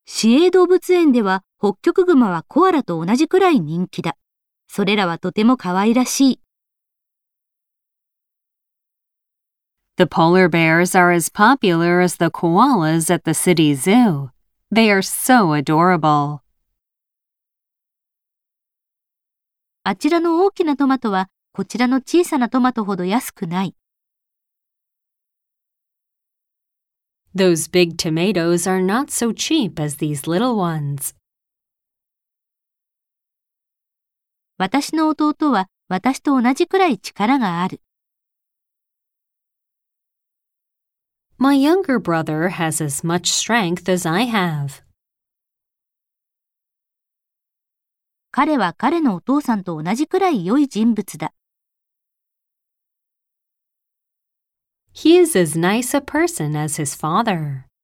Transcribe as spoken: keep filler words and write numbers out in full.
市営動物園ではホッキョクグマはコアラと同じくらい人気だ。それらはとても可愛らしい。 The polar bears are as popular as the koalas at the city zoo. They are so adorable. あちらの大きなトマトはこちらの小さなトマトほど安くない。 Those big tomatoes are not so cheap as these little ones. 私の弟は私と同じくらい力がある。 My younger brother has as much strength as I have. 彼は彼のお父さんと同じくらい良い人物だ。 He is as nice a person as his father.